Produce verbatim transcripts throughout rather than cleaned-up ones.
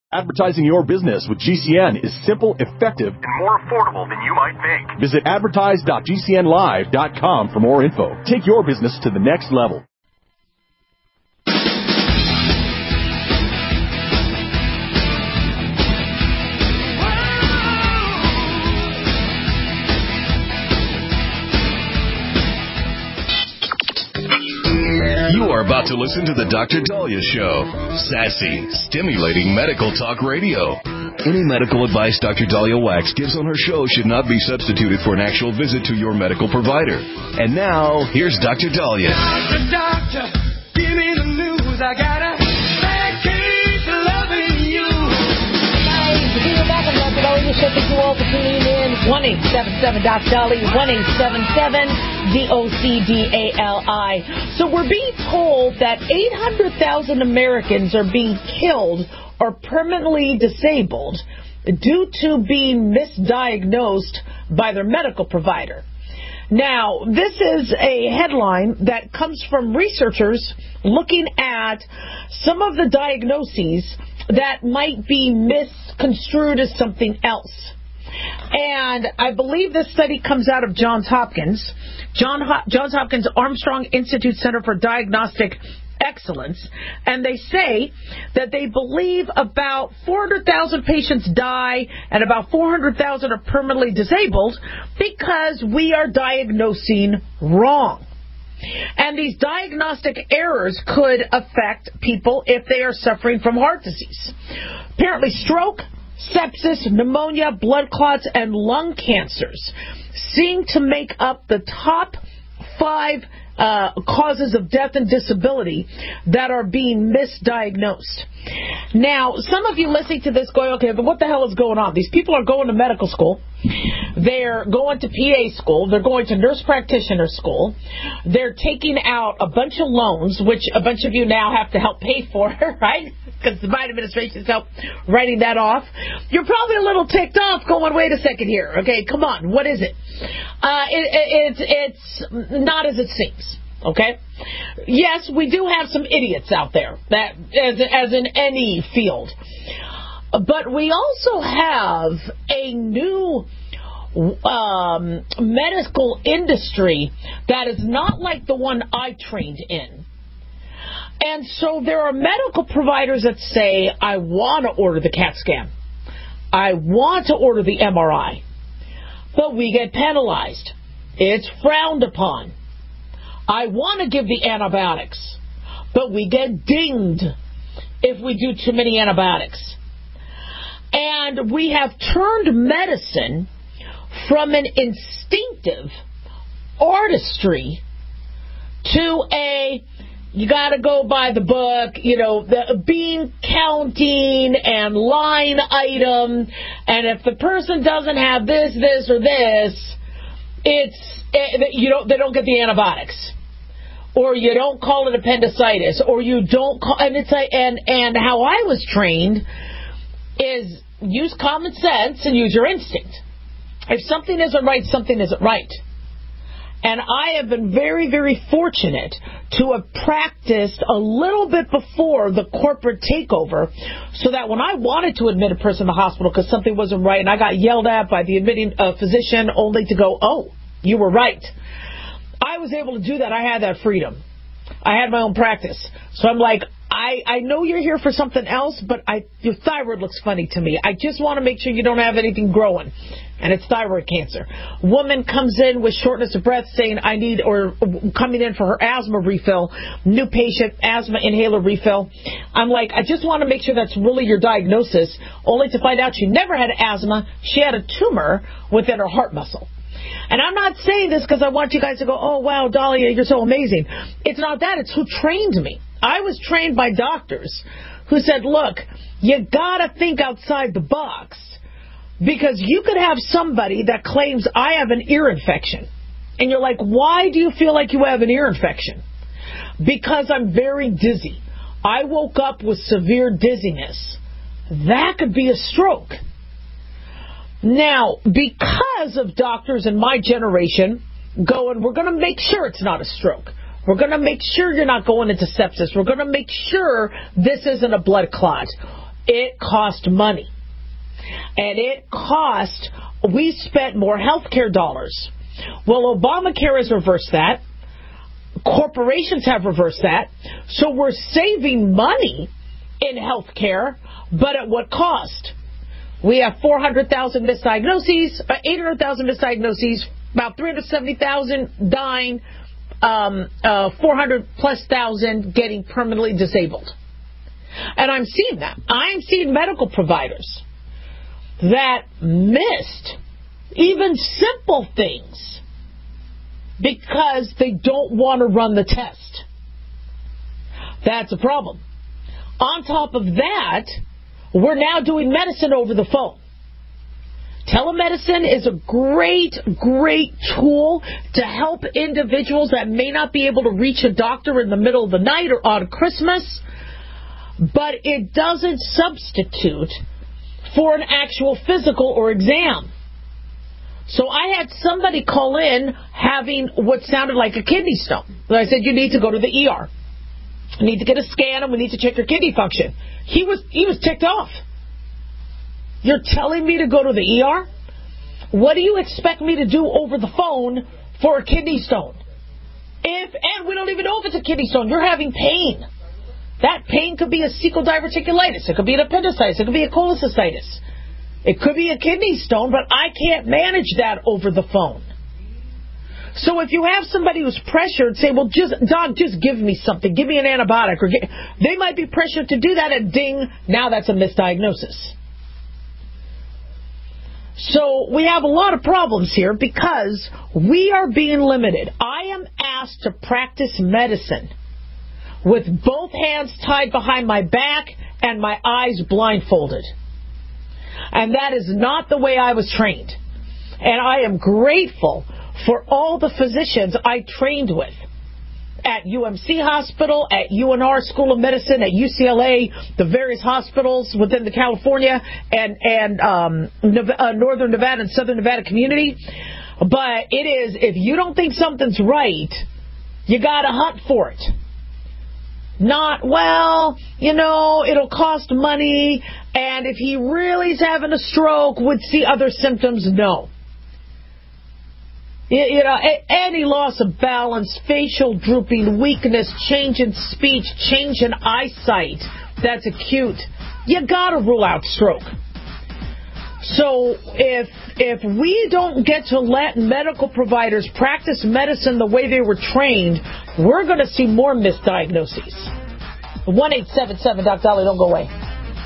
Advertising your business with G C N is simple, effective, and more affordable than you might think. Visit advertise dot g c n live dot com for more info. Take your business to the next level. You are about to listen to the Doctor Daliah Show. Sassy, stimulating medical talk radio. Any medical advice Doctor Daliah Wax gives on her show should not be substituted for an actual visit to your medical provider. And now, here's Doctor Daliah. Doctor, doctor, give me the news. I got a bad case of loving you. Hi, we're back on Doctor Daliah Show. Thank you all for tuning in. one eight seven seven Doc Dolly, one eight seven seven D O C D A L I. So we're being told that eight hundred thousand Americans are being killed or permanently disabled due to being misdiagnosed by their medical provider. Now, this is a headline that comes from researchers looking at some of the diagnoses that might be misconstrued as something else. And I believe this study comes out of Johns Hopkins, John Ho- Johns Hopkins Armstrong Institute Center for Diagnostic Excellence, and they say that they believe about four hundred thousand patients die and about four hundred thousand are permanently disabled because we are diagnosing wrong. And these diagnostic errors could affect people if they are suffering from heart disease. Apparently, stroke, sepsis, pneumonia, blood clots, and lung cancers seem to make up the top five uh, causes of death and disability that are being misdiagnosed. Now, some of you listening to this going, okay, but what the hell is going on? These people are going to medical school. They're going to P A school. They're going to nurse practitioner school. They're taking out a bunch of loans, which a bunch of you now have to help pay for, right? Because the Biden administration's help writing that off. You're probably a little ticked off going, wait a second here. Okay, come on. What is it? Uh, it, it it's, it's not as it seems. Okay? Yes, we do have some idiots out there, that as, as in any field. But we also have a new um, medical industry that is not like the one I trained in. And so there are medical providers that say, I want to order the CAT scan. I want to order the M R I. But we get penalized. It's frowned upon. I want to give the antibiotics. But we get dinged if we do too many antibiotics. And we have turned medicine from an instinctive artistry to a, you got to go by the book, you know, the bean counting and line item, and if the person doesn't have this, this, or this, it's, you know, they don't get the antibiotics. Or you don't call it appendicitis, or you don't call, and it's like, and, and how I was trained is use common sense and use your instinct. If something isn't right, something isn't right. And I have been very, very fortunate to have practiced a little bit before the corporate takeover, so that when I wanted to admit a person to the hospital because something wasn't right and I got yelled at by the admitting uh, physician only to go, oh, you were right, I was able to do that. I had that freedom. I had my own practice. So I'm like, I, I know you're here for something else, but I, your thyroid looks funny to me. I just want to make sure you don't have anything growing, and it's thyroid cancer. Woman comes in with shortness of breath saying, I need, or coming in for her asthma refill, new patient, asthma inhaler refill. I'm like, I just want to make sure that's really your diagnosis, only to find out she never had asthma. She had a tumor within her heart muscle. And I'm not saying this because I want you guys to go, oh, wow, Daliah, you're so amazing. It's not that. It's who trained me. I was trained by doctors who said, look, you got to think outside the box, because you could have somebody that claims I have an ear infection. And you're like, why do you feel like you have an ear infection? Because I'm very dizzy. I woke up with severe dizziness. That could be a stroke. Now, because of doctors in my generation going, we're going to make sure it's not a stroke. We're going to make sure you're not going into sepsis. We're going to make sure this isn't a blood clot. it cost money. And it cost, we spent more health care dollars. Well, Obamacare has reversed that. Corporations have reversed that. So we're saving money in health care, but at what cost? We have four hundred thousand misdiagnoses, eight hundred thousand misdiagnoses, about three hundred seventy thousand dying, um, uh, four hundred plus thousand getting permanently disabled. And I'm seeing that. I'm seeing medical providers that missed even simple things because they don't want to run the test. That's a problem. On top of that, we're now doing medicine over the phone. Telemedicine is a great, great tool to help individuals that may not be able to reach a doctor in the middle of the night or on Christmas, but it doesn't substitute for an actual physical or exam. So I had somebody call in having what sounded like a kidney stone. I said, you need to go to the E R. You need to get a scan and we need to check your kidney function. He was he was ticked off. You're telling me to go to the E R? What do you expect me to do over the phone for a kidney stone? If and we don't even know if it's a kidney stone. You're having pain. That pain could be a cecal diverticulitis. It could be an appendicitis. It could be a cholecystitis. It could be a kidney stone, but I can't manage that over the phone. So if you have somebody who's pressured, say, well, just Doc, just give me something. Give me an antibiotic. Or get, they might be pressured to do that, and ding, now that's a misdiagnosis. So we have a lot of problems here because we are being limited. I am asked to practice medicine with both hands tied behind my back and my eyes blindfolded. And that is not the way I was trained. And I am grateful for all the physicians I trained with at U M C Hospital, at U N R School of Medicine, at U C L A, the various hospitals within the California and, and um, uh, Northern Nevada and Southern Nevada community. But it is, if you don't think something's right, you got to hunt for it. Not, well, you know, it'll cost money, and if he really is having a stroke, would see other symptoms. No. You know, any loss of balance, facial drooping, weakness, change in speech, change in eyesight, that's acute. You got to rule out stroke. So if if we don't get to let medical providers practice medicine the way they were trained, we're going to see more misdiagnoses. one eight seven seven Doc Dolly, don't go away.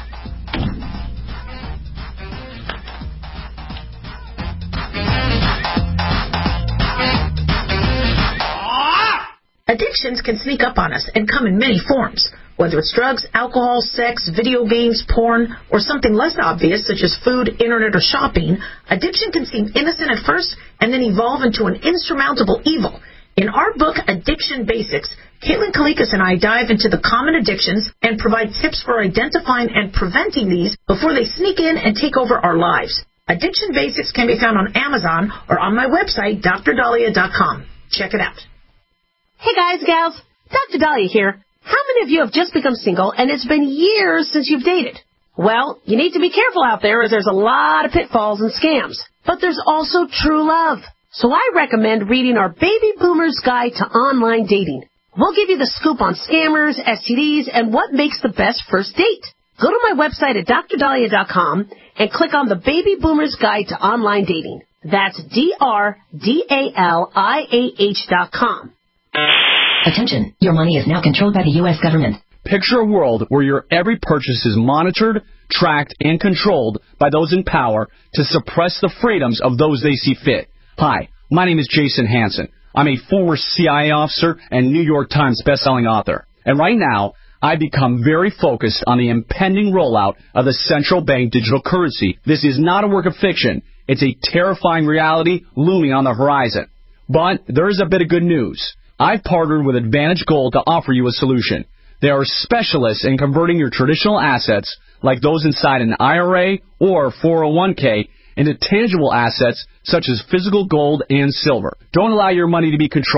Addictions can sneak up on us and come in many forms. Whether it's drugs, alcohol, sex, video games, porn, or something less obvious such as food, internet, or shopping, addiction can seem innocent at first and then evolve into an insurmountable evil. In our book, Addiction Basics, Caitlin Kalikas and I dive into the common addictions and provide tips for identifying and preventing these before they sneak in and take over our lives. Addiction Basics can be found on Amazon or on my website, D R Dahlia dot com. Check it out. Hey guys, gals, Doctor Dahlia here. How many of you have just become single and it's been years since you've dated? Well, you need to be careful out there as there's a lot of pitfalls and scams. But there's also true love. So I recommend reading our Baby Boomer's Guide to Online Dating. We'll give you the scoop on scammers, S T Ds, and what makes the best first date. Go to my website at D R Dahlia dot com and click on the Baby Boomer's Guide to Online Dating. That's D R D A L I A H dot com. Attention, your money is now controlled by the U S government. Picture a world where your every purchase is monitored, tracked, and controlled by those in power to suppress the freedoms of those they see fit. Hi, my name is Jason Hansen. I'm a former C I A officer and New York Times bestselling author. And right now, I've become very focused on the impending rollout of the central bank digital currency. This is not a work of fiction. It's a terrifying reality looming on the horizon. But there is a bit of good news. I've partnered with Advantage Gold to offer you a solution. They are specialists in converting your traditional assets, like those inside an I R A or four oh one k, into tangible assets such as physical gold and silver. Don't allow your money to be controlled.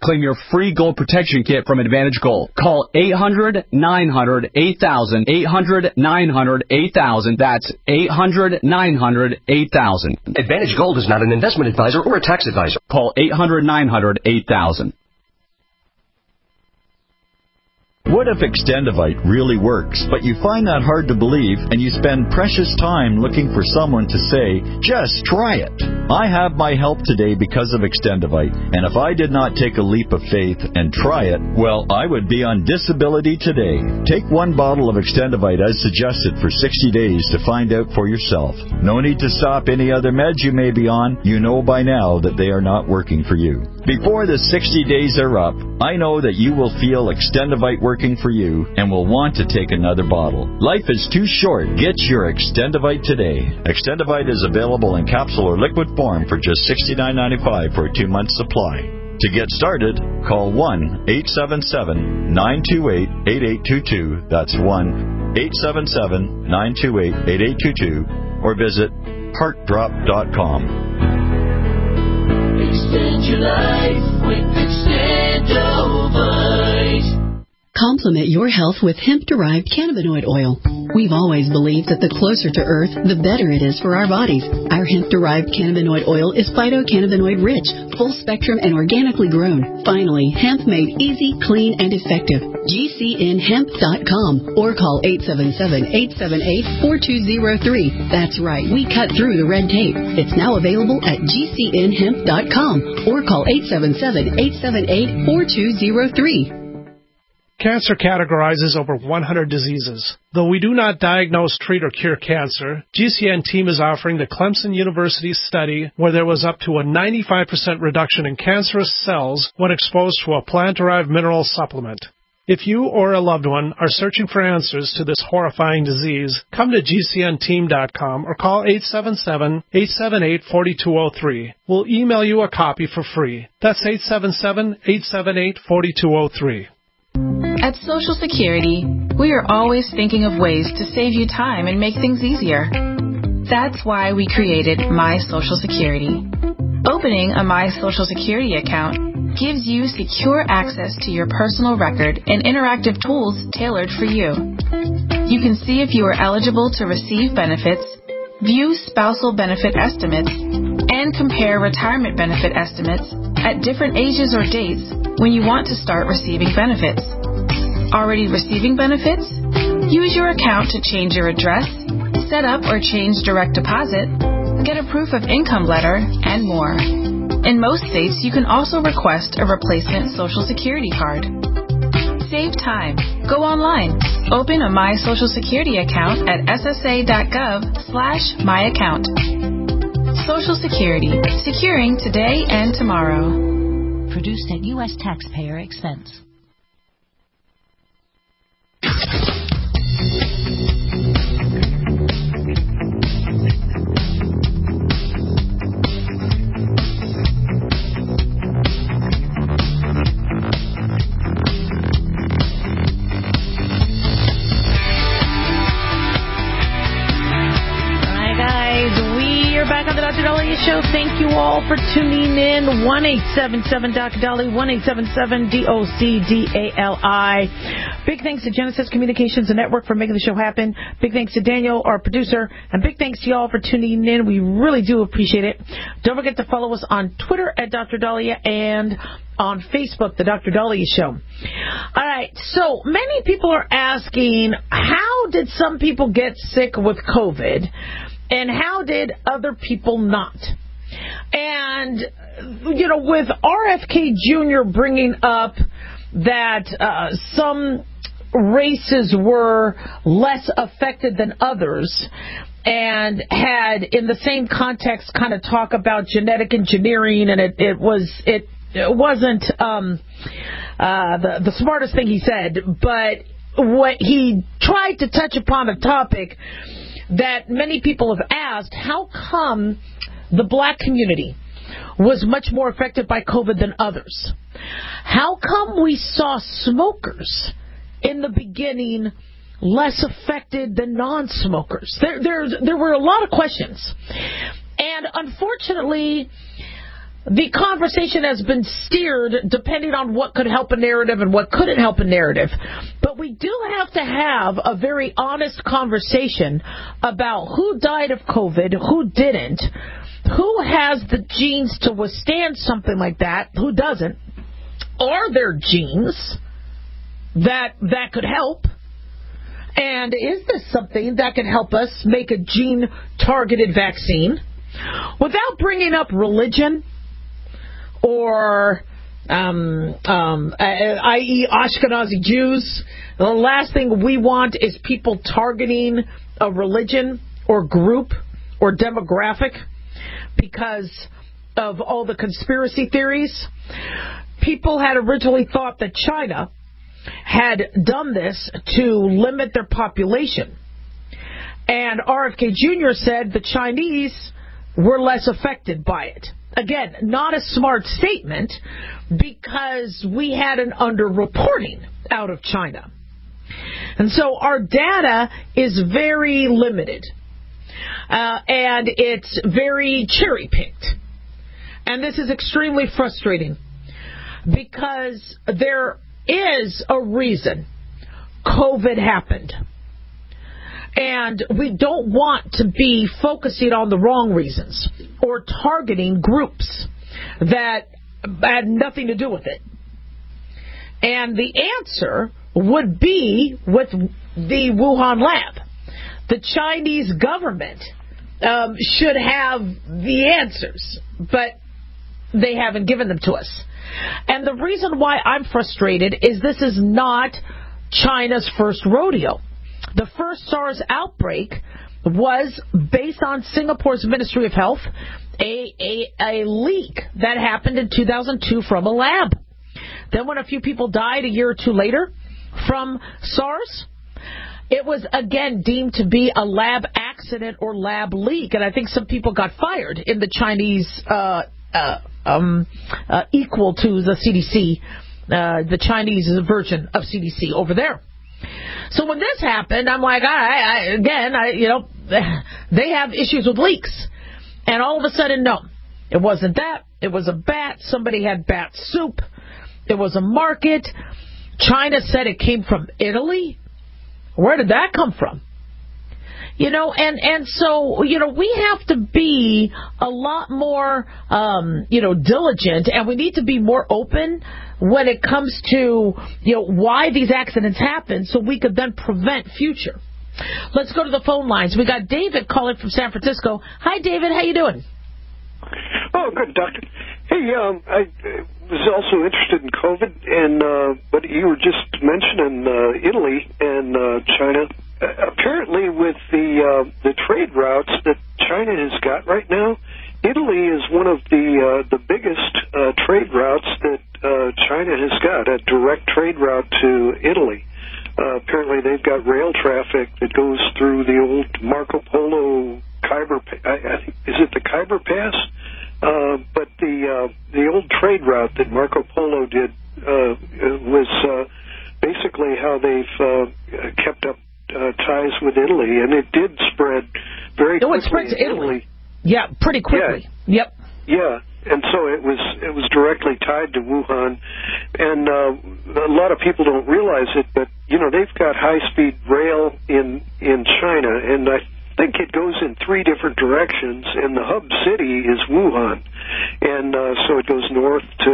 Claim your free gold protection kit from Advantage Gold. Call eight hundred, nine hundred, eight thousand, eight hundred, nine hundred, eight thousand. That's eight hundred, nine hundred, eight thousand. Advantage Gold is not an investment advisor or a tax advisor. Call eight hundred, nine hundred, eight thousand. What if Extendivite really works, but you find that hard to believe and you spend precious time looking for someone to say, just try it? I have my help today because of Extendivite, and if I did not take a leap of faith and try it, well, I would be on disability today. Take one bottle of Extendivite as suggested for sixty days to find out for yourself. No need to stop any other meds you may be on. You know by now that they are not working for you. Before the sixty days are up, I know that you will feel Extendivite working for you and will want to take another bottle. Life is too short. Get your Extendivite today. Extendivite is available in capsule or liquid form for just sixty-nine ninety-five for a two-month supply. To get started, call one eight seven seven, nine two eight, eight eight two two. That's one eight seven seven, nine two eight, eight eight two two or visit heart drop dot com. Extend your life with Extendivite. Complement your health with hemp-derived cannabinoid oil. We've always believed that the closer to Earth, the better it is for our bodies. Our hemp-derived cannabinoid oil is phytocannabinoid-rich, full-spectrum, and organically grown. Finally, hemp made easy, clean, and effective. G C N hemp dot com or call eight seven seven, eight seven eight, four two zero three. That's right, we cut through the red tape. It's now available at G C N hemp dot com or call eight seven seven, eight seven eight, four two zero three. Cancer categorizes over one hundred diseases. Though we do not diagnose, treat, or cure cancer, G C N team is offering the Clemson University study where there was up to a ninety-five percent reduction in cancerous cells when exposed to a plant-derived mineral supplement. If you or a loved one are searching for answers to this horrifying disease, come to G C N team dot com or call eight seven seven, eight seven eight, four two zero three. We'll email you a copy for free. That's eight seven seven, eight seven eight, four two zero three. At Social Security, we are always thinking of ways to save you time and make things easier. That's why we created My Social Security. Opening a My Social Security account gives you secure access to your personal record and interactive tools tailored for you. You can see if you are eligible to receive benefits, view spousal benefit estimates, and compare retirement benefit estimates at different ages or dates when you want to start receiving benefits. Already receiving benefits? Use your account to change your address, set up or change direct deposit, get a proof of income letter, and more. In most states, you can also request a replacement Social Security card. Save time. Go online. Open a My Social Security account at S S A dot gov slash my account. Social Security. Securing today and tomorrow. Produced at U S taxpayer expense. Show. Thank you all for tuning in. one eight seven seven Doctor Dolly, one eight seven seven D O C D A L I. Big thanks to Genesis Communications and Network for making the show happen. Big thanks to Daniel, our producer, and big thanks to y'all for tuning in. We really do appreciate it. Don't forget to follow us on Twitter at Doctor Dahlia and on Facebook, The Doctor Dahlia Show. All right, so many people are asking, how did some people get sick with COVID? And how did other people not? And, you know, with R F K Junior bringing up that uh, some races were less affected than others, and had, in the same context, kind of talk about genetic engineering, and it, it was it, it wasn't um, uh, the the smartest thing he said, but what he tried to touch upon a topic that many people have asked: how come the black community was much more affected by COVID than others? How come we saw smokers in the beginning less affected than non-smokers? There, there, there were a lot of questions. And unfortunately, the conversation has been steered depending on what could help a narrative and what couldn't help a narrative. But we do have to have a very honest conversation about who died of COVID, who didn't, who has the genes to withstand something like that, who doesn't. Are there genes that that could help? And is this something that could help us make a gene-targeted vaccine? Without bringing up religion or, um, um, that is. Ashkenazi Jews, the last thing we want is people targeting a religion or group or demographic because of all the conspiracy theories. People had originally thought that China had done this to limit their population. And R F K Junior said the Chinese were less affected by it. Again, not a smart statement because we had an underreporting out of China. And so our data is very limited. Uh, and it's very cherry-picked. And this is extremely frustrating because there is a reason COVID happened. And we don't want to be focusing on the wrong reasons or targeting groups that had nothing to do with it. And the answer would be with the Wuhan lab. The Chinese government um, should have the answers, but they haven't given them to us. And the reason why I'm frustrated is this is not China's first rodeo. The first SARS outbreak was based on Singapore's Ministry of Health, a, a, a leak that happened in two thousand two from a lab. Then when a few people died a year or two later from SARS, it was again deemed to be a lab accident or lab leak. And I think some people got fired in the Chinese uh, uh, um, uh, equal to the C D C, uh, the Chinese version of C D C over there. So when this happened, I'm like, I, I, again, I, you know, they have issues with leaks. And all of a sudden, no, it wasn't that. It was a bat. Somebody had bat soup. It was a market. China said it came from Italy. Where did that come from? You know, and, and so, you know, we have to be a lot more, um, you know, diligent, and we need to be more open when it comes to, you know, why these accidents happen so we could then prevent future. Let's go to the phone lines. We got David calling from San Francisco. Hi, David. How you doing? Oh, good, Doctor. Hey, um, I was also interested in COVID, and uh, but you were just mentioning uh, Italy and uh, China. Uh, apparently, with the uh, the trade routes that China has got right now, Italy is one of the uh, the biggest uh, trade routes that uh, China has got, a direct trade route to Italy. Uh, apparently, they've got rail traffic that goes through the old Marco Polo Khyber. I, I think is it the Khyber Pass? Uh, but the uh, the old trade route that Marco Polo did uh, was uh, basically how they've uh, kept up uh, ties with Italy, and it did spread very no, quickly. It spread to Italy. Italy. Yeah, pretty quickly. Yeah. Yep. Yeah, and so it was it was directly tied to Wuhan, and uh, a lot of people don't realize it, but you know they've got high speed rail in in China, and I think it goes in three different directions, and the hub city is Wuhan, and uh, so it goes north to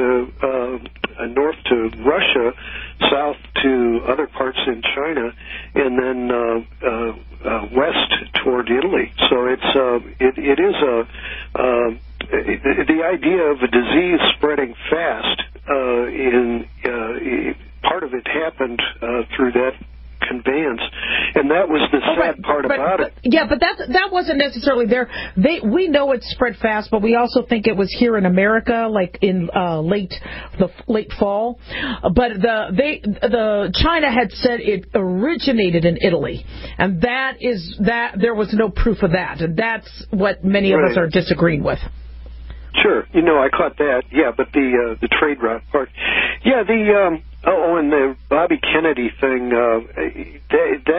uh, north to Russia, south to other parts in China, and then uh, uh, uh, west toward Italy. So it's uh, it it is a uh, the idea of a disease spreading fast. Uh, in uh, part of it happened uh, through that conveyance, and that was the sad right, part but, about but, it. Yeah, but that that wasn't necessarily there. They we know it spread fast, but we also think it was here in America, like in uh, late the late fall. But the they the China had said it originated in Italy, and that is that there was no proof of that, and that's what many of right. us are disagreeing with. Sure, you know I caught that. Yeah, but the uh, the trade route part. Yeah, the um, oh, and the Bobby Kennedy thing. Uh, that, that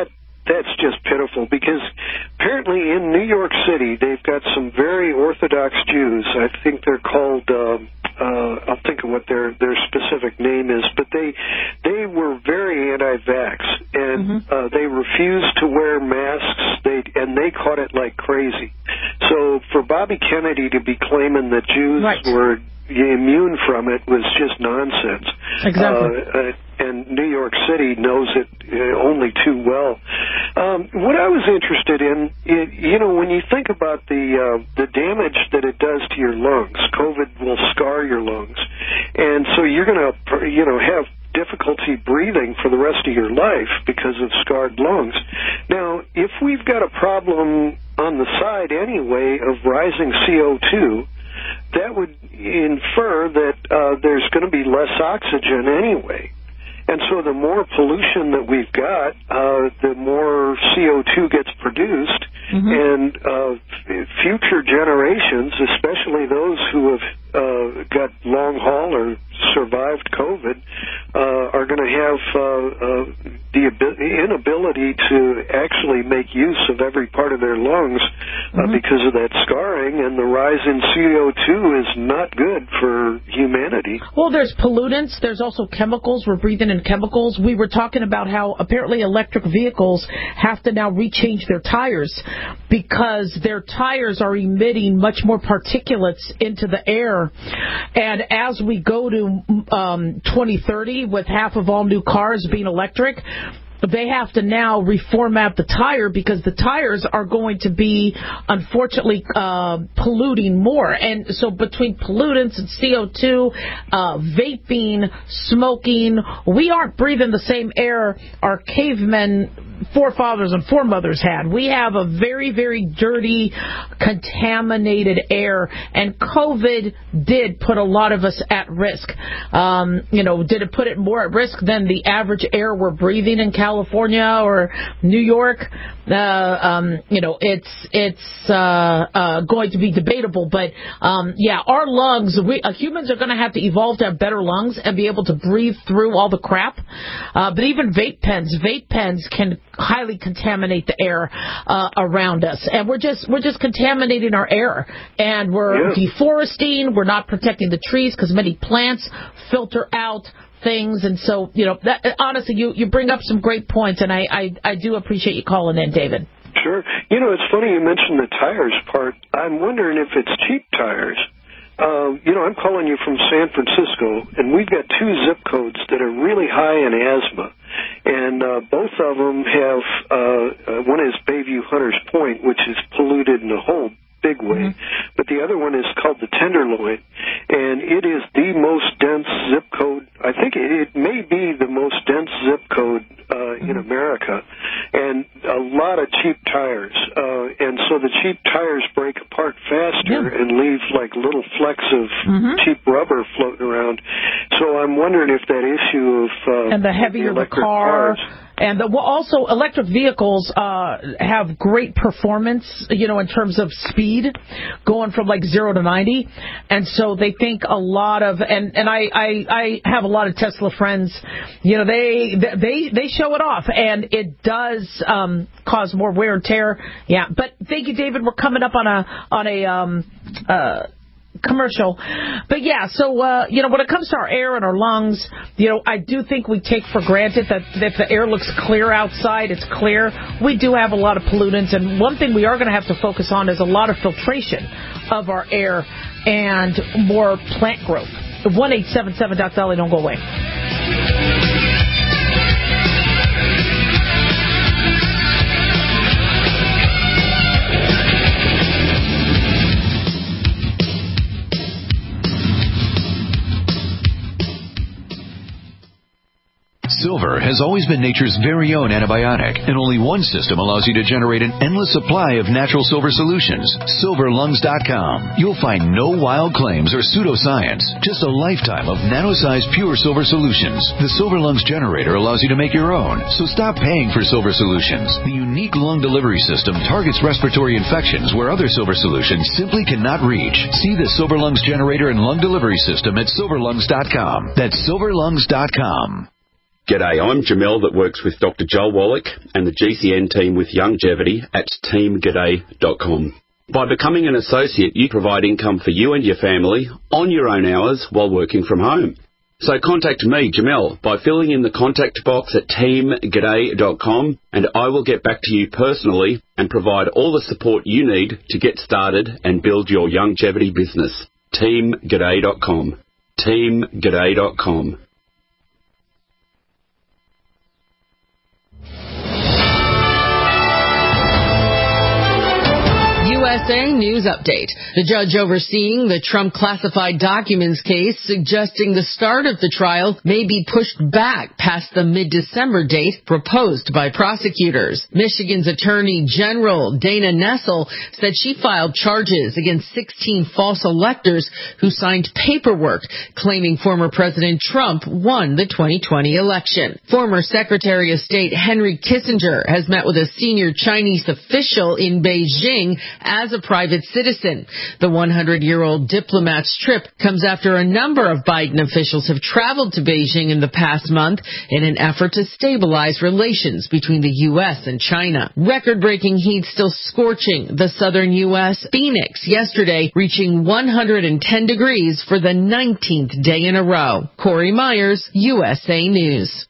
that's just pitiful, because apparently in New York City they've got some very Orthodox Jews. I think they're called, um, uh, I'll think of what their their specific name is, but they they were very anti-vax, and mm-hmm. uh, they refused to wear masks. They and they caught it like crazy. So for Bobby Kennedy to be claiming that Jews right. were immune from it was just nonsense. Exactly. Uh, uh, and New York City knows it uh, only too well. Um, what I was interested in, it, you know, when you think about the uh, the damage that it does to your lungs, COVID will scar your lungs, and so you're going to, you know, have difficulty breathing for the rest of your life because of scarred lungs. Now, if we've got a problem on the side anyway of rising C O two, that would infer that uh, there's going to be less oxygen anyway. And so the more pollution that we've got, uh, the more C O two gets produced, mm-hmm. and uh, f- future generations, especially those who have uh, got long haul or survived COVID, uh, are going to have uh, uh, the ab- inability to actually make use of every part of their lungs uh, mm-hmm. because of that scarring, and the rise in C O two is not good for humanity. Well, there's pollutants. There's also chemicals. We're breathing in chemicals. We were talking about how apparently electric vehicles have to now rechange their tires because their tires are emitting much more particulates into the air. And as we go to um, twenty thirty with half of all new cars being electric, they have to now reformat the tire because the tires are going to be, unfortunately, uh, polluting more. And so between pollutants and C O two, uh, vaping, smoking, we aren't breathing the same air our cavemen forefathers and foremothers had. We have a very, very dirty, contaminated air, and COVID did put a lot of us at risk. Um, you know, did it put it more at risk than the average air we're breathing in California or New York? Uh, um, you know, it's it's uh, uh, going to be debatable, but um, yeah, our lungs, we uh, humans are going to have to evolve to have better lungs and be able to breathe through all the crap. Uh, but even vape pens, vape pens can highly contaminate the air uh, around us, and we're just we're just contaminating our air, and we're yeah. deforesting. We're not protecting the trees because many plants filter out things, and so, you know, that, honestly, you, you bring up some great points, and I, I, I do appreciate you calling in, David. Sure. You know, it's funny you mentioned the tires part. I'm wondering if it's cheap tires. Uh, you know, I'm calling you from San Francisco, and we've got two zip codes that are really high in asthma, and uh, both of them have, uh, uh, one is Bayview Hunters Point, which is polluted in a whole big way, mm-hmm. but the other one is called the Tenderloin, and it is the most dense zip code. I think it may be the most dense zip code uh, mm-hmm. in America, and a lot of cheap tires, uh, and so the cheap tires break apart faster yeah. and leave like little flecks of mm-hmm. cheap rubber floating around. So I'm wondering if that issue of uh, and the heavier the, the car. Cars, And the, well, also, electric vehicles uh, have great performance, you know, in terms of speed, going from like zero to ninety. And so they think a lot of, and, and I, I, I have a lot of Tesla friends, you know, they they they show it off, and it does um, cause more wear and tear. Yeah, but thank you, David. We're coming up on a on a. Um, uh, commercial. But yeah, so, uh, you know, when it comes to our air and our lungs, you know, I do think we take for granted that if the air looks clear outside, it's clear. We do have a lot of pollutants, and one thing we are going to have to focus on is a lot of filtration of our air and more plant growth. one eight seven seven Doc Dolly, don't go away. Silver has always been nature's very own antibiotic, and only one system allows you to generate an endless supply of natural silver solutions. silver lungs dot com. You'll find no wild claims or pseudoscience, just a lifetime of nano-sized pure silver solutions. The Silver Lungs generator allows you to make your own, so stop paying for silver solutions. The unique lung delivery system targets respiratory infections where other silver solutions simply cannot reach. See the Silver Lungs generator and lung delivery system at silver lungs dot com. That's silver lungs dot com. G'day, I'm Jamel that works with Doctor Joel Wallach and the G C N team with Longevity at team g'day dot com. By becoming an associate, you provide income for you and your family on your own hours while working from home. So contact me, Jamel, by filling in the contact box at team g'day dot com, and I will get back to you personally and provide all the support you need to get started and build your longevity business. team g'day dot com. team g'day dot com. U S A News Update. The judge overseeing the Trump classified documents case suggesting the start of the trial may be pushed back past the mid-December date proposed by prosecutors. Michigan's Attorney General Dana Nessel said she filed charges against sixteen false electors who signed paperwork claiming former President Trump won the twenty twenty election. Former Secretary of State Henry Kissinger has met with a senior Chinese official in Beijing as a private citizen. The hundred-year-old diplomat's trip comes after a number of Biden officials have traveled to Beijing in the past month in an effort to stabilize relations between the U S and China. Record-breaking heat still scorching the southern U S. Phoenix yesterday reaching one hundred ten degrees for the nineteenth day in a row. Corey Myers, U S A News.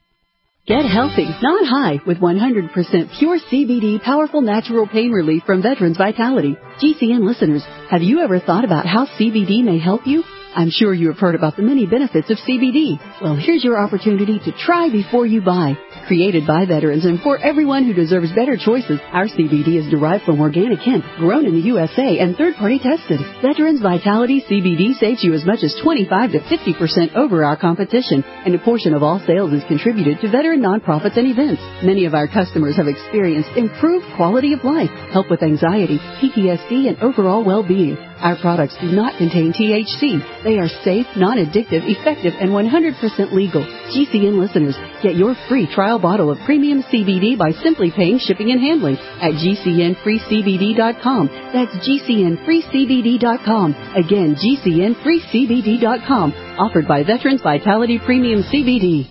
Get healthy, not high, with one hundred percent pure C B D powerful natural pain relief from Veterans Vitality. G C N listeners, have you ever thought about how C B D may help you? I'm sure you have heard about the many benefits of C B D. Well, here's your opportunity to try before you buy. Created by veterans and for everyone who deserves better choices, our C B D is derived from organic hemp, grown in the U S A and third-party tested. Veterans Vitality C B D saves you as much as twenty-five to fifty percent over our competition, and a portion of all sales is contributed to veteran nonprofits and events. Many of our customers have experienced improved quality of life, help with anxiety, P T S D, and overall well-being. Our products do not contain T H C. They are safe, non-addictive, effective, and one hundred percent legal. G C N listeners, get your free trial bottle of premium C B D by simply paying shipping and handling at G C N free C B D dot com. That's G C N free C B D dot com. Again, G C N free C B D dot com. Offered by Veterans Vitality Premium C B D.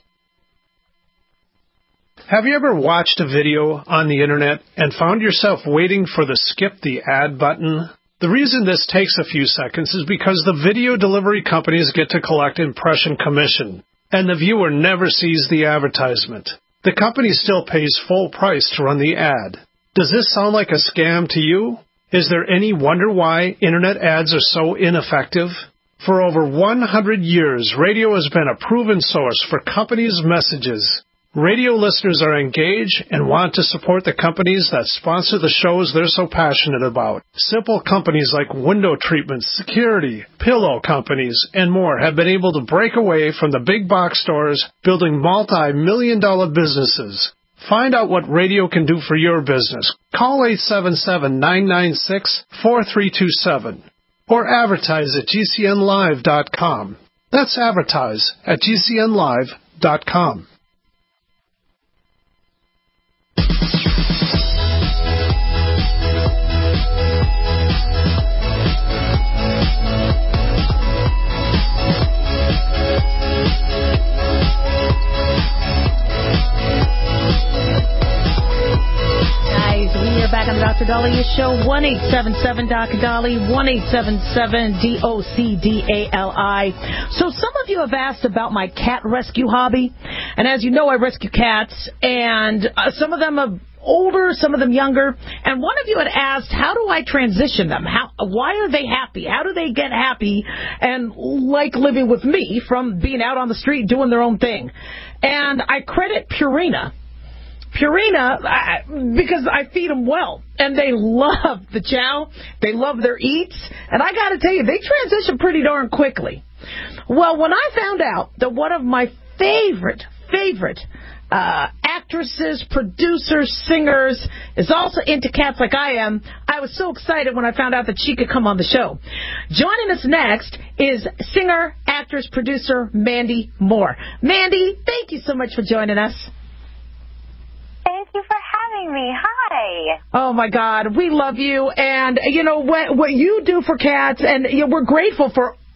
Have you ever watched a video on the internet and found yourself waiting for the skip the ad button? The reason this takes a few seconds is because the video delivery companies get to collect impression commission, and the viewer never sees the advertisement. The company still pays full price to run the ad. Does this sound like a scam to you? Is there any wonder why internet ads are so ineffective? For over one hundred years, radio has been a proven source for companies' messages. Radio listeners are engaged and want to support the companies that sponsor the shows they're so passionate about. Simple companies like window treatments, security, pillow companies, and more have been able to break away from the big box stores, building multi-million dollar businesses. Find out what radio can do for your business. Call eight seven seven, nine nine six, four three two seven or advertise at G C N live dot com. That's advertise at G C N live dot com. Back on the Doctor Dahlia Show, one eight seven seven D O C Dolly, one eight seven seven D O C D A L I. So some of you have asked about my cat rescue hobby, and as you know, I rescue cats, and uh, some of them are older, some of them younger, and one of you had asked, how do I transition them? How? Why are they happy? How do they get happy and like living with me from being out on the street doing their own thing? And I credit Purina. Purina, I, because I feed them well, and they love the chow, they love their eats, and I got to tell you, they transition pretty darn quickly. Well, when I found out that one of my favorite, favorite uh, actresses, producers, singers is also into cats like I am, I was so excited when I found out that she could come on the show. Joining us next is singer, actress, producer Mandy Moore. Mandy, thank you so much for joining us. Thank you for having me. Hi. Oh, my God. We love you. And, you know, what, what you do for cats, and you know, we're grateful for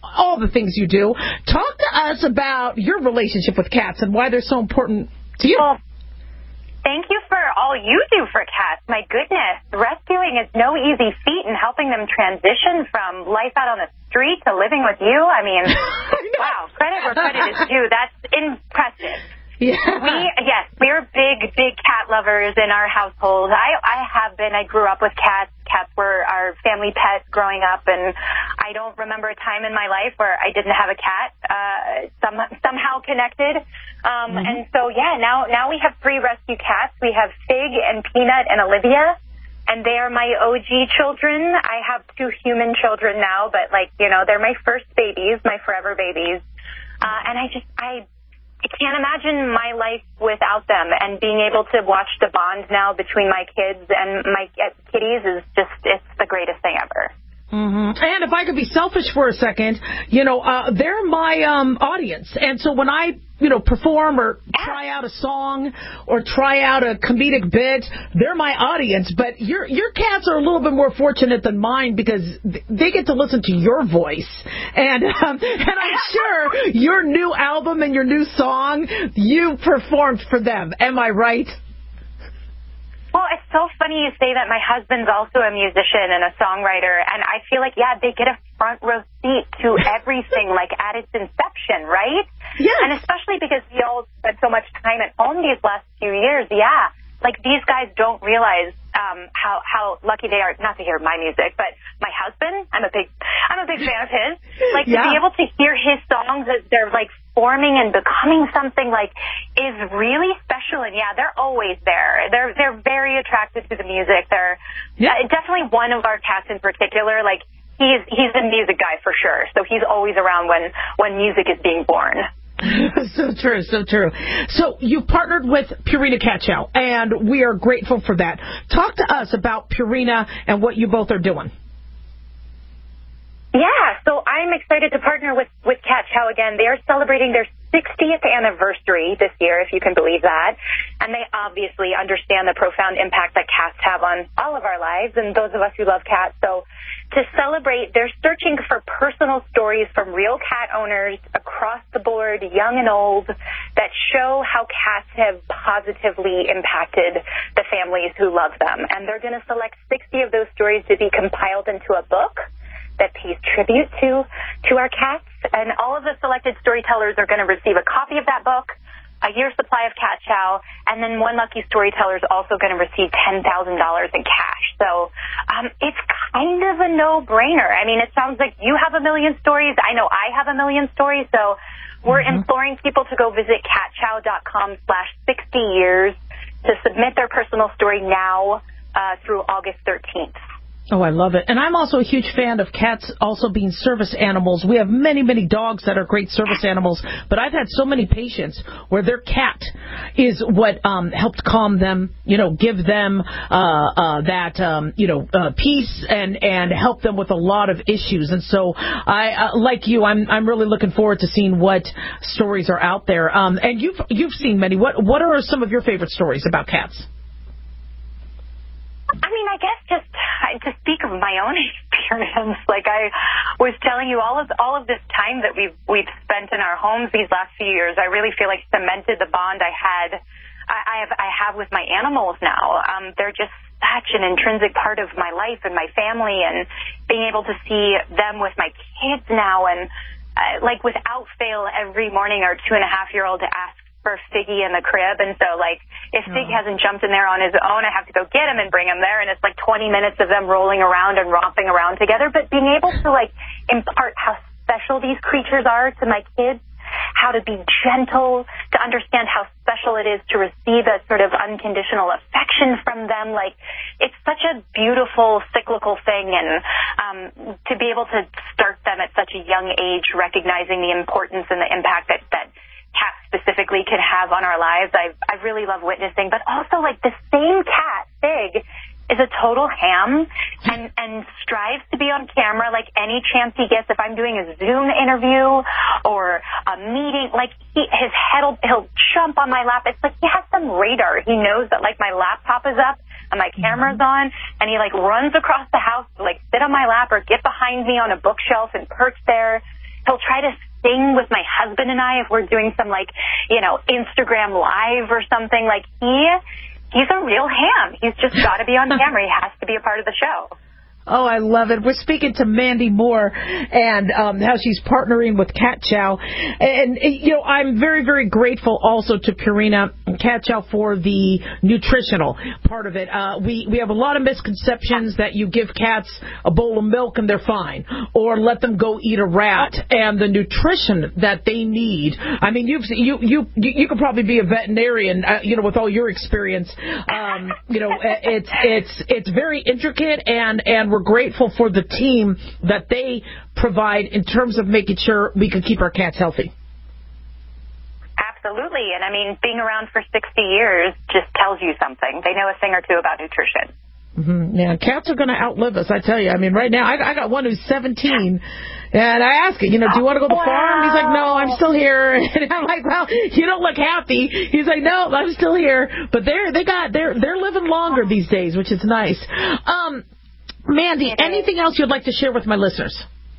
all the things you do. Talk to us about your relationship with cats and why they're so important to you. Well, thank you for all you do for cats. My goodness, rescuing is no easy feat, and helping them transition from life out on the street to living with you. I mean, wow, credit where credit is due. That's impressive. Yeah. We, yes, we're big, big cat lovers in our household. I, I have been. I grew up with cats. Cats were our family pet growing up, and I don't remember a time in my life where I didn't have a cat, uh, some, somehow connected. Um, mm-hmm. And so, yeah, now, now we have three rescue cats. We have Fig and Peanut and Olivia, and they are my O G children. I have two human children now, but, like, you know, they're my first babies, my forever babies. Uh, and I just, I... I can't imagine my life without them, and being able to watch the bond now between my kids and my kitties is just, it's the greatest thing ever. Mm-hmm. And if I could be selfish for a second, you know, uh, they're my um, audience. And so when I, you know, perform or try out a song or try out a comedic bit, they're my audience. But your your cats are a little bit more fortunate than mine because they get to listen to your voice. And, um, and I'm sure your new album and your new song, you performed for them. Am I right? Well, it's so funny you say that. My husband's also a musician and a songwriter, and I feel like, yeah, they get a front row seat to everything, like at its inception, right? Yeah. And especially because we all spent so much time at home these last few years, yeah. Like, these guys don't realize um, how how lucky they are, not to hear my music, but my husband, I'm a big I'm a big fan of his. Like, yeah. To be able to hear his songs as they're, like, forming and becoming something, like, is really special. And, yeah, they're always there. They're they're very attracted to the music. They're yeah. uh, definitely one of our cats in particular, like, he's he's a music guy for sure. So he's always around when, when music is being born. So true, so true. So you partnered with Purina Cat Chow, and we are grateful for that. Talk to us about Purina and what you both are doing. Yeah, so I'm excited to partner with, with Cat Chow again. They are celebrating their sixtieth anniversary this year, if you can believe that. And they obviously understand the profound impact that cats have on all of our lives and those of us who love cats. So to celebrate, they're searching for personal stories from real cat owners across the board, young and old, that show how cats have positively impacted the families who love them. And they're going to select sixty of those stories to be compiled into a book that pays tribute to to our cats. And all of the selected storytellers are going to receive a copy of that book, a year's supply of Cat Chow, and then one lucky storyteller is also going to receive ten thousand dollars in cash. So um, it's kind of a no-brainer. I mean, it sounds like you have a million stories. I know I have a million stories. So we're mm-hmm. imploring people to go visit catchow.com slash 60 years to submit their personal story now uh, through August thirteenth. Oh, I love it. And I'm also a huge fan of cats also being service animals. We have many, many dogs that are great service animals, but I've had so many patients where their cat is what um, helped calm them, you know, give them uh, uh, that, um, you know, uh, peace and, and help them with a lot of issues. And so I, uh, like you, I'm I'm really looking forward to seeing what stories are out there. Um, and you've you've seen many. What what are some of your favorite stories about cats? I mean, I guess just to speak of my own experience, like I was telling you, all of all of this time that we've we've spent in our homes these last few years, I really feel like cemented the bond I had, I, I have I have with my animals now. Um, they're just such an intrinsic part of my life and my family, and being able to see them with my kids now, and uh, like without fail, every morning our two and a half year old asks for Figgy in the crib, and so like if Fig oh. hasn't jumped in there on his own, I have to go get him and bring him there, and it's like twenty minutes of them rolling around and romping around together. But being able to like impart how special these creatures are to my kids, how to be gentle, to understand how special it is to receive a sort of unconditional affection from them, like it's such a beautiful cyclical thing, and um, to be able to start them at such a young age, recognizing the importance and the impact that that cats specifically can have on our lives, I I really love witnessing. But also, like, the same cat, Fig, is a total ham and and strives to be on camera like any chance he gets. If I'm doing a Zoom interview or a meeting, like he, his head will he'll jump on my lap. It's like he has some radar. He knows that like my laptop is up and my camera's on, and he like runs across the house to like sit on my lap or get behind me on a bookshelf and perch there. he'll try to sing with my husband and I if we're doing some, like, you know, Instagram Live or something. Like, he, he's a real ham. He's just got to be on camera. He has to be a part of the show. Oh, I love it. We're speaking to Mandy Moore and um, how she's partnering with Cat Chow. And, you know, I'm very, very grateful also to Purina and Cat Chow for the nutritional part of it. Uh, we, we have a lot of misconceptions that you give cats a bowl of milk and they're fine, or let them go eat a rat. And the nutrition that they need, I mean, you've, you you you could probably be a veterinarian, uh, you know, with all your experience. Um, you know, it's it's it's very intricate, and, and we're grateful for the team that they provide in terms of making sure we can keep our cats healthy. Absolutely. And I mean, being around for sixty years just tells you something. They know a thing or two about nutrition. Mm-hmm. Yeah, cats are going to outlive us, I tell you. I mean, right now, I, I got one who's seventeen, and I ask him, you know, do you want to go to the wow. farm? He's like, no, I'm still here. And I'm like, well, you don't look happy. He's like, no, I'm still here. But they're they got they're they're living longer these days, which is nice. Um. Mandy, anything else you'd like to share with my listeners?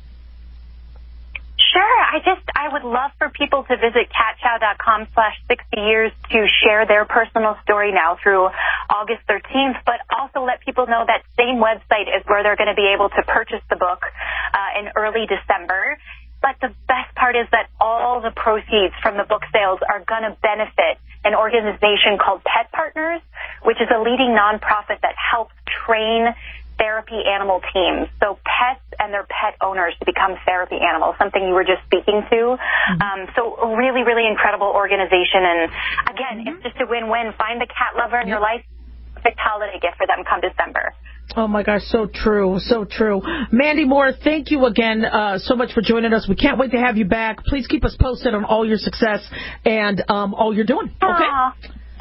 Sure. I just, I would love for people to visit catchow.com slash 60 years to share their personal story now through August thirteenth, but also let people know that same website is where they're going to be able to purchase the book uh, in early December. But the best part is that all the proceeds from the book sales are going to benefit an organization called Pet Partners, which is a leading nonprofit that helps train therapy animal teams, so pets and their pet owners to become therapy animals, something you were just speaking to. Mm-hmm. Um, so a really, really incredible organization. And again, mm-hmm. it's just a win-win. Find the cat lover in yep. your life. Perfect holiday gift for them come December. Oh, my gosh, so true, so true. Mandy Moore, thank you again uh, so much for joining us. We can't wait to have you back. Please keep us posted on all your success and um, all you're doing. Okay? Aww.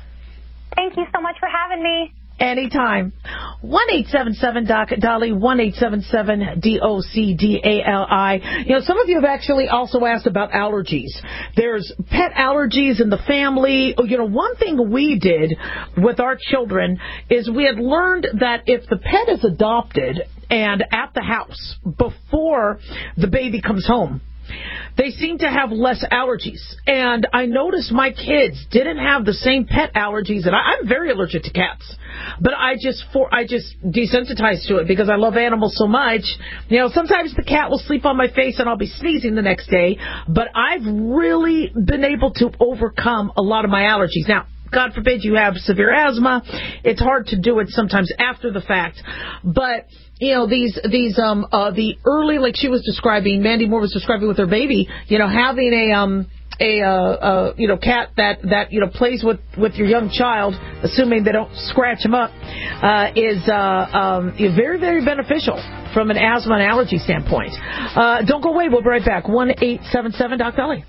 Thank you so much for having me. Anytime. one eight seven seven D O C Dolly, one eight seven seven D O C D A L I. You know, some of you have actually also asked about allergies. There's pet allergies in the family. You know, one thing we did with our children is we had learned that if the pet is adopted and at the house before the baby comes home, they seem to have less allergies. And I noticed my kids didn't have the same pet allergies. And I, I'm very allergic to cats. But I just for I just desensitized to it because I love animals so much. You know, sometimes the cat will sleep on my face and I'll be sneezing the next day. But I've really been able to overcome a lot of my allergies. Now, God forbid you have severe asthma. It's hard to do it sometimes after the fact. But you know, these, these, um, uh, the early, like she was describing, Mandy Moore was describing with her baby, you know, having a, um, a, uh, uh, you know, cat that, that, you know, plays with, with your young child, assuming they don't scratch him up, uh, is, uh, um, very, very beneficial from an asthma and allergy standpoint. Uh, don't go away. We'll be right back. one eight seven seven D O C Dolly.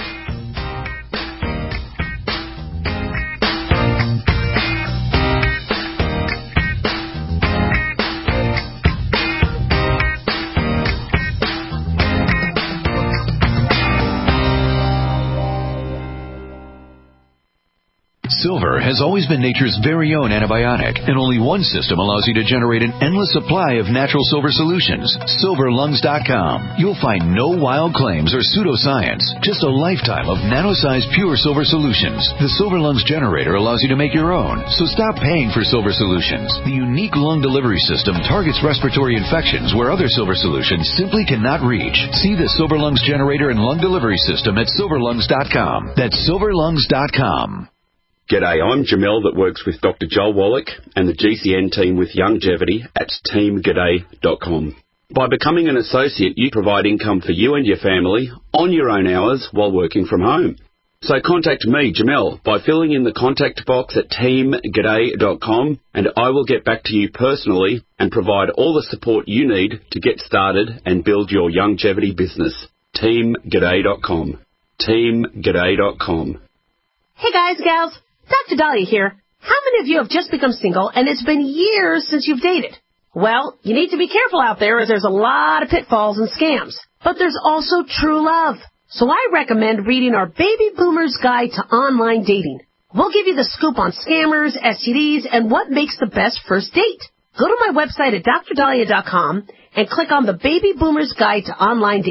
Silver has always been nature's very own antibiotic, and only one system allows you to generate an endless supply of natural silver solutions. silver lungs dot com. You'll find no wild claims or pseudoscience, just a lifetime of nano-sized pure silver solutions. The Silver Lungs generator allows you to make your own, so stop paying for silver solutions. The unique lung delivery system targets respiratory infections where other silver solutions simply cannot reach. See the Silver Lungs generator and lung delivery system at silver lungs dot com. That's silver lungs dot com. G'day, I'm Jamel that works with Doctor Joel Wallach and the G C N team with Youngevity at team g'day dot com. By becoming an associate, you provide income for you and your family on your own hours while working from home. So contact me, Jamel, by filling in the contact box at team g'day dot com, and I will get back to you personally and provide all the support you need to get started and build your Youngevity business. team g'day dot com. team g'day dot com. Hey guys, gals. Doctor Dahlia here. How many of you have just become single and it's been years since you've dated? Well, you need to be careful out there as there's a lot of pitfalls and scams. But there's also true love. So I recommend reading our Baby Boomer's Guide to Online Dating. We'll give you the scoop on scammers, S T Ds, and what makes the best first date. Go to my website at dr dahlia dot com and click on the Baby Boomer's Guide to Online Dating.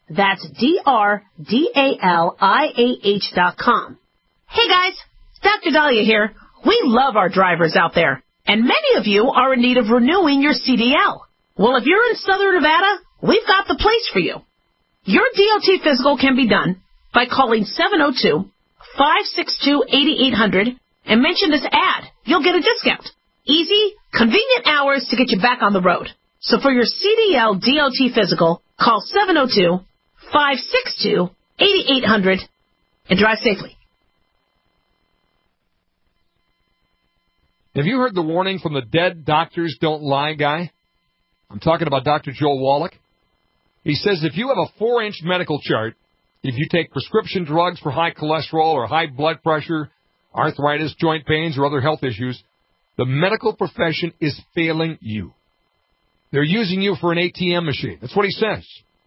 That's D R D A L I A H dot com. Hey guys, Doctor Dahlia here. We love our drivers out there, and many of you are in need of renewing your C D L. Well, if you're in Southern Nevada, we've got the place for you. Your D O T physical can be done by calling seven oh two, five six two, eight eight hundred and mention this ad. You'll get a discount. Easy, convenient hours to get you back on the road. So for your C D L D O T physical, call seven oh two, five six two, eight eight hundred and drive safely. Have you heard the warning from the Dead Doctors Don't Lie guy? I'm talking about Doctor Joel Wallach. He says if you have a four-inch medical chart, if you take prescription drugs for high cholesterol or high blood pressure, arthritis, joint pains, or other health issues, the medical profession is failing you. They're using you for an A T M machine. That's what he says.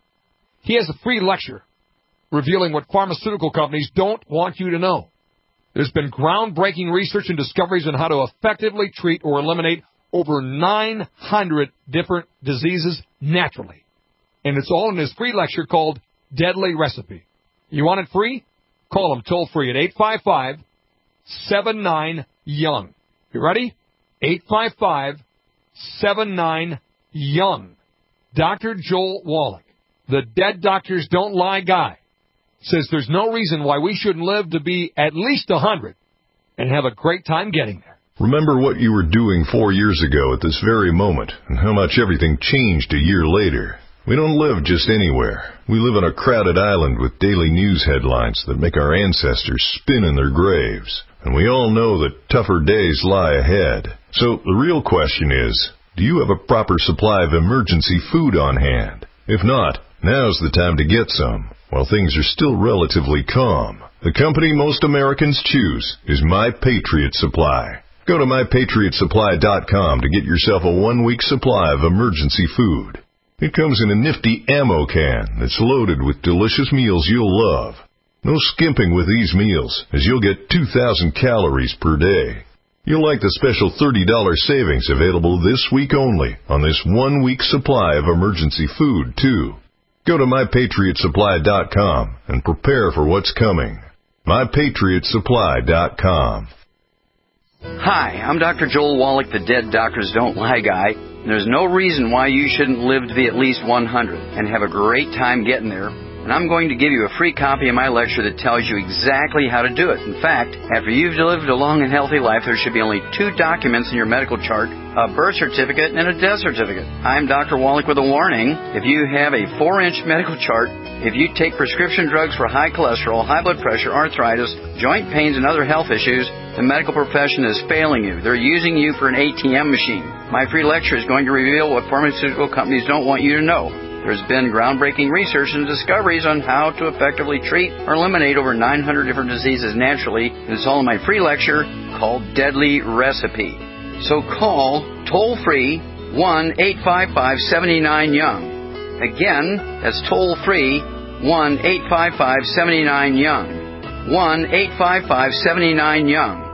He has a free lecture revealing what pharmaceutical companies don't want you to know. There's been groundbreaking research and discoveries on how to effectively treat or eliminate over nine hundred different diseases naturally. And it's all in his free lecture called Deadly Recipe. You want it free? Call him toll free at eight five five, seven nine, young. You ready? eight five five, seven nine, young. Doctor Joel Wallach, the Dead Doctors Don't Lie guy, says there's no reason why we shouldn't live to be at least one hundred and have a great time getting there. Remember what you were doing four years ago at this very moment and how much everything changed a year later. We don't live just anywhere. We live on a crowded island with daily news headlines that make our ancestors spin in their graves. And we all know that tougher days lie ahead. So the real question is, do you have a proper supply of emergency food on hand? If not, now's the time to get some, while things are still relatively calm. The company most Americans choose is My Patriot Supply. Go to my patriot supply dot com to get yourself a one-week supply of emergency food. It comes in a nifty ammo can that's loaded with delicious meals you'll love. No skimping with these meals, as you'll get two thousand calories per day. You'll like the special thirty dollars savings available this week only on this one-week supply of emergency food, too. Go to my patriot supply dot com and prepare for what's coming. my patriot supply dot com. Hi, I'm Doctor Joel Wallach, the Dead Doctors Don't Lie guy, and there's no reason why you shouldn't live to be at least one hundred and have a great time getting there. And I'm going to give you a free copy of my lecture that tells you exactly how to do it. In fact, after you've lived a long and healthy life, there should be only two documents in your medical chart, a birth certificate and a death certificate. I'm Doctor Wallach with a warning. If you have a four-inch medical chart, if you take prescription drugs for high cholesterol, high blood pressure, arthritis, joint pains, and other health issues, the medical profession is failing you. They're using you for an A T M machine. My free lecture is going to reveal what pharmaceutical companies don't want you to know. There's been groundbreaking research and discoveries on how to effectively treat or eliminate over nine hundred different diseases naturally. It's all in my free lecture called Deadly Recipe. So call toll-free one eight five five, seven nine, young. Again, that's toll-free one eight five five, seven nine, young. one eight five five, seven nine, young.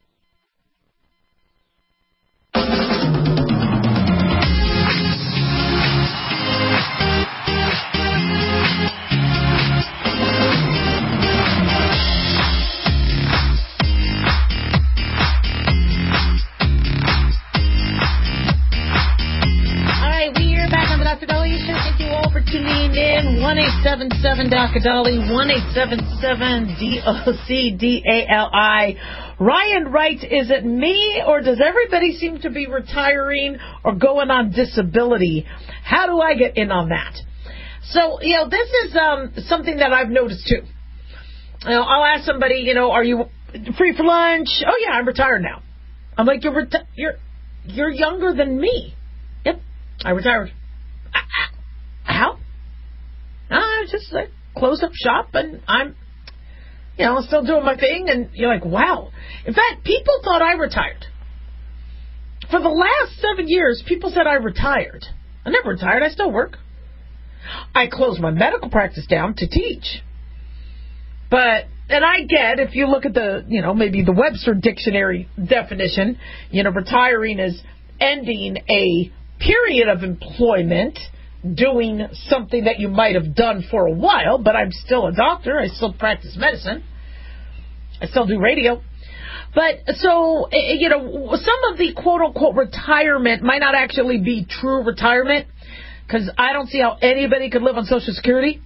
one eight seven seven D O C D A L I, one eight seven seven D O C D A L I. Ryan writes, is it me or does everybody seem to be retiring or going on disability? How do I get in on that? So, you know, this is um, something that I've noticed too. You know, I'll ask somebody, you know, are you free for lunch? Oh yeah, I'm retired now. I'm like, you're reti- you're you're younger than me. Yep, I retired. How? I just like closed up shop and I'm, you know, still doing my thing. And you're like, wow. In fact, people thought I retired. For the last seven years, people said I retired. I never retired. I still work. I closed my medical practice down to teach. But, and I get, if you look at the, you know, maybe the Webster Dictionary definition, you know, retiring is ending a period of employment doing something that you might have done for a while, but I'm still a doctor. I still practice medicine. I still do radio. But so, you know, some of the quote-unquote retirement might not actually be true retirement, because I don't see how anybody could live on Social Security.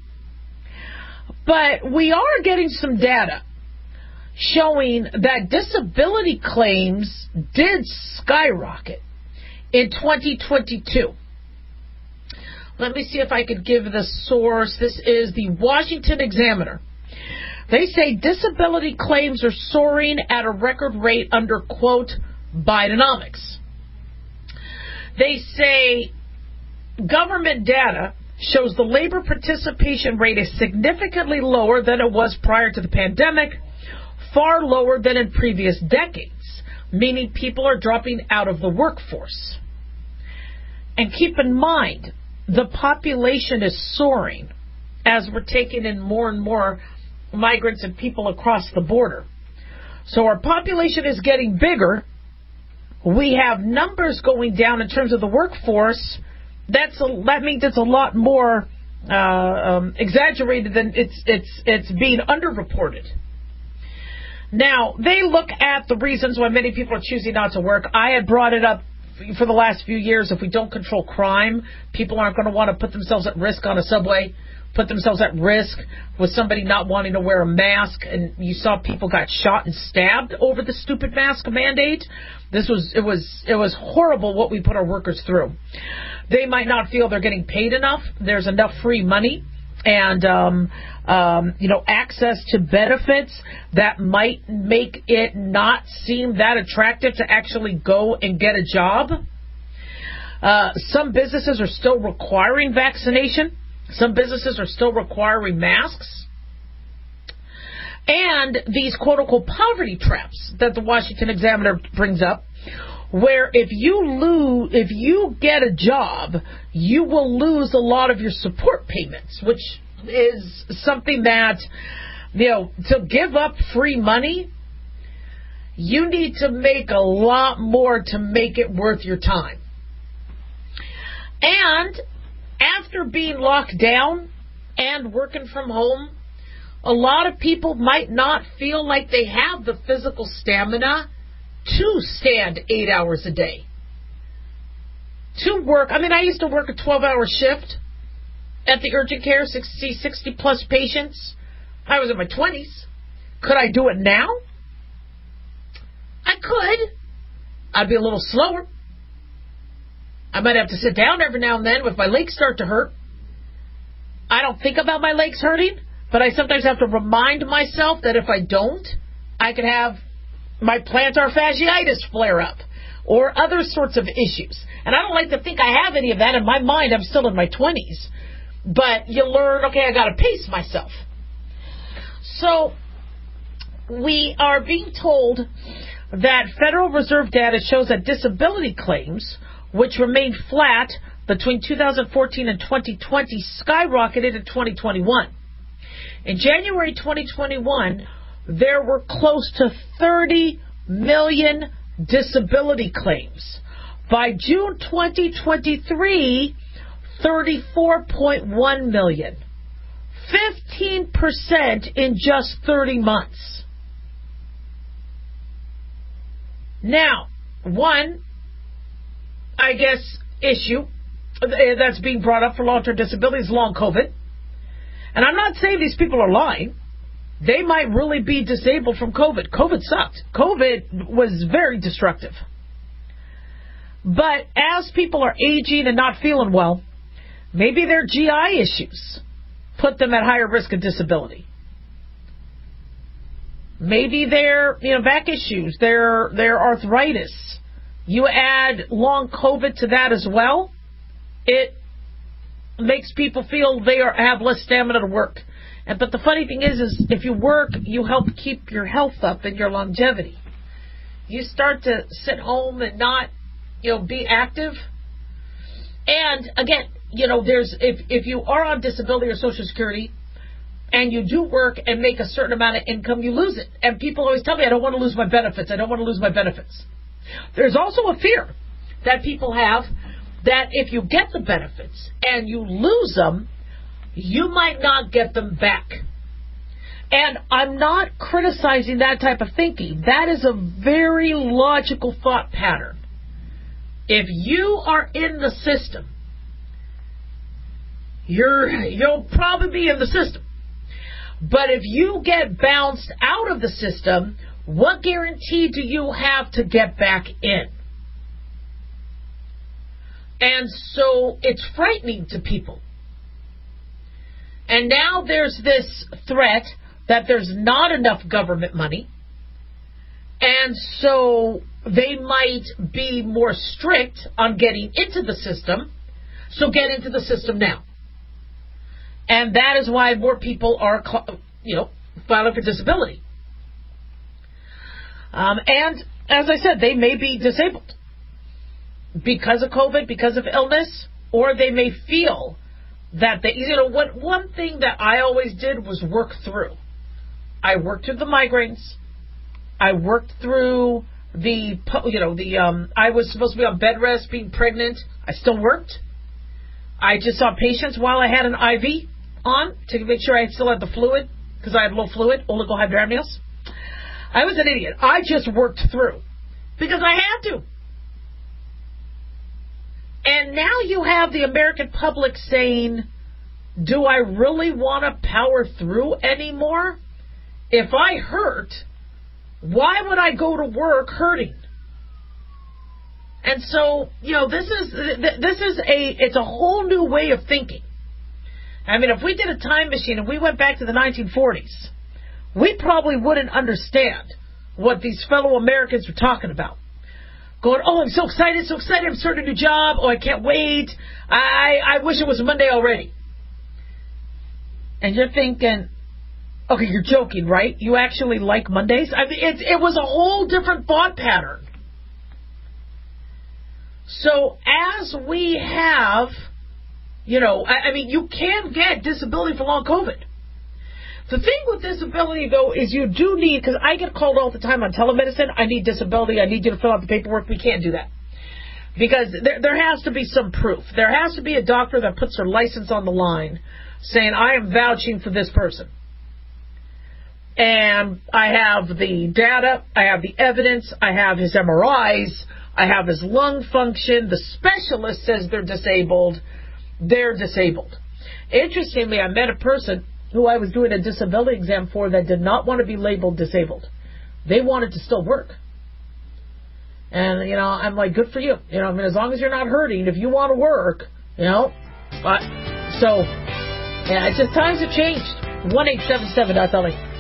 But we are getting some data showing that disability claims did skyrocket in twenty twenty-two. Let me see if I could give the source. This is the Washington Examiner. They say disability claims are soaring at a record rate under, quote, Bidenomics. They say government data shows the labor participation rate is significantly lower than it was prior to the pandemic, far lower than in previous decades, meaning people are dropping out of the workforce. And keep in mind, the population is soaring as we're taking in more and more migrants and people across the border. So our population is getting bigger. We have numbers going down in terms of the workforce. That's a, that means it's a lot more uh, um, exaggerated than it's it's it's being underreported. Now, they look at the reasons why many people are choosing not to work. I had brought it up for the last few years. If we don't control crime, people aren't going to want to put themselves at risk on a subway, put themselves at risk with somebody not wanting to wear a mask. And you saw people got shot and stabbed over the stupid mask mandate. This was, it was, it was horrible what we put our workers through. They might not feel they're getting paid enough. There's enough free money and, um, um, you know, access to benefits that might make it not seem that attractive to actually go and get a job. Uh, some businesses are still requiring vaccination. Some businesses are still requiring masks. And these quote-unquote poverty traps that the Washington Examiner brings up, where if you lose, if you get a job, you will lose a lot of your support payments, which is something that, you know, to give up free money, you need to make a lot more to make it worth your time. And after being locked down and working from home, a lot of people might not feel like they have the physical stamina to stand eight hours a day. To work, I mean, I used to work a twelve-hour shift at the urgent care, sixty, sixty-plus patients. I was in my twenties. Could I do it now? I could. I'd be a little slower. I might have to sit down every now and then if my legs start to hurt. I don't think about my legs hurting, but I sometimes have to remind myself that if I don't, I could have my plantar fasciitis flare up or other sorts of issues. And I don't like to think I have any of that. In my mind, I'm still in my twenties. But you learn, okay, I got to pace myself. So we are being told that Federal Reserve data shows that disability claims, which remained flat between two thousand fourteen and twenty twenty, skyrocketed in twenty twenty-one. In January twenty twenty-one, there were close to thirty million disability claims. By June twenty twenty-three, thirty-four point one million. fifteen percent in just thirty months. Now, one, I guess, issue that's being brought up for long-term disability is long COVID. And I'm not saying these people are lying. They might really be disabled from COVID. COVID sucked. COVID was very destructive. But as people are aging and not feeling well, maybe their G I issues put them at higher risk of disability. Maybe their, you know, back issues, their their arthritis. You add long COVID to that as well, it makes people feel they are, have less stamina to work. And but the funny thing is, is if you work, you help keep your health up and your longevity. You start to sit home and not, you know, be active. And again, you know, there's if if you are on disability or Social Security and you do work and make a certain amount of income, you lose it. And people always tell me, I don't want to lose my benefits. I don't want to lose my benefits. There's also a fear that people have that if you get the benefits and you lose them, you might not get them back. And I'm not criticizing that type of thinking. That is a very logical thought pattern. If you are in the system, you're, you'll probably be in the system. But if you get bounced out of the system, what guarantee do you have to get back in? And so it's frightening to people. And now there's this threat that there's not enough government money. And so they might be more strict on getting into the system. So get into the system now. And that is why more people are, you know, filing for disability. Um, and as I said, they may be disabled because of COVID, because of illness, or they may feel that they, you know, what one thing that I always did was work through. I worked through the migraines. I worked through the, you know, the, um, I was supposed to be on bed rest, being pregnant. I still worked. I just saw patients while I had an I V on to make sure I still had the fluid, because I had low fluid, oligohydramnios. I was an idiot. I just worked through because I had to. And now you have the American public saying, do I really want to power through anymore? If I hurt, why would I go to work hurting? And so, you know, this is this is a it's a whole new way of thinking. I mean, if we did a time machine and we went back to the nineteen forties, we probably wouldn't understand what these fellow Americans were talking about. Going, oh, I'm so excited, so excited, I'm starting a new job, oh, I can't wait, I, I wish it was Monday already. And you're thinking, okay, you're joking, right? You actually like Mondays? I mean, it, it was a whole different thought pattern. So as we have, you know, I, I mean, you can get disability for long COVID. The thing with disability, though, is you do need, because I get called all the time on telemedicine, I need disability, I need you to fill out the paperwork. We can't do that. Because there, there has to be some proof. There has to be a doctor that puts their license on the line saying, I am vouching for this person. And I have the data, I have the evidence, I have his M R Is, I have his lung function, the specialist says they're disabled, they're disabled. Interestingly, I met a person who I was doing a disability exam for that did not want to be labeled disabled. They wanted to still work. And, you know, I'm like, good for you. You know, I mean, as long as you're not hurting, if you want to work, you know. But, so, yeah, it's just times have changed. one eight seven seven dot L A.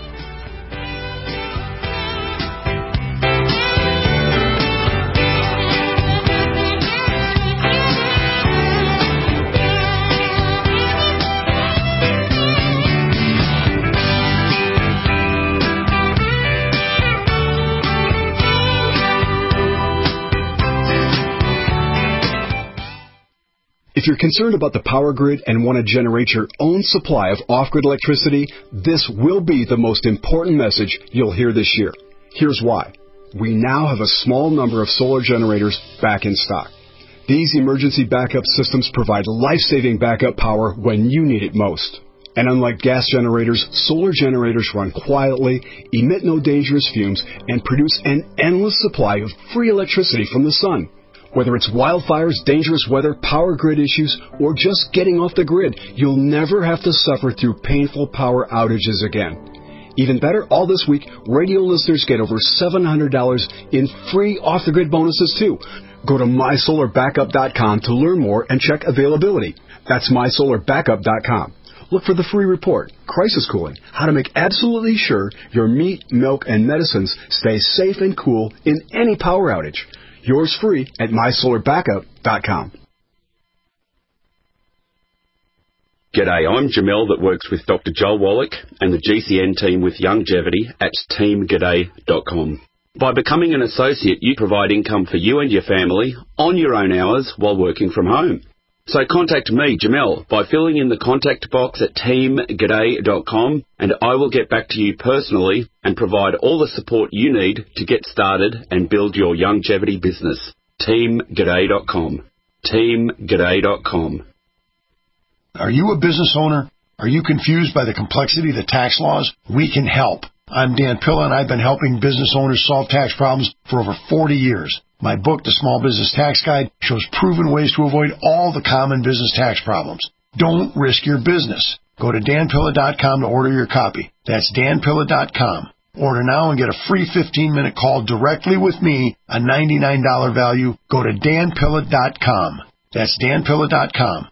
If you're concerned about the power grid and want to generate your own supply of off-grid electricity, this will be the most important message you'll hear this year. Here's why. We now have a small number of solar generators back in stock. These emergency backup systems provide life-saving backup power when you need it most. And unlike gas generators, solar generators run quietly, emit no dangerous fumes, and produce an endless supply of free electricity from the sun. Whether it's wildfires, dangerous weather, power grid issues, or just getting off the grid, you'll never have to suffer through painful power outages again. Even better, all this week, radio listeners get over seven hundred dollars in free off-the-grid bonuses, too. Go to my solar backup dot com to learn more and check availability. That's my solar backup dot com. Look for the free report, Crisis Cooling, how to make absolutely sure your meat, milk, and medicines stay safe and cool in any power outage. Yours free at my solar backup dot com. G'day, I'm Jamel that works with Doctor Joel Wallach and the G C N team with Longevity at team g'day dot com. By becoming an associate, you provide income for you and your family on your own hours while working from home. So contact me, Jamel, by filling in the contact box at team g'day dot com, and I will get back to you personally and provide all the support you need to get started and build your longevity business. team g'day dot com. team g'day dot com. Are you a business owner? Are you confused by the complexity of the tax laws? We can help. I'm Dan Pilla, and I've been helping business owners solve tax problems for over forty years. My book, The Small Business Tax Guide, shows proven ways to avoid all the common business tax problems. Don't risk your business. Go to dan pilla dot com to order your copy. That's dan pilla dot com. Order now and get a free fifteen-minute call directly with me, a ninety-nine dollars value. Go to dan pilla dot com. That's dan pilla dot com.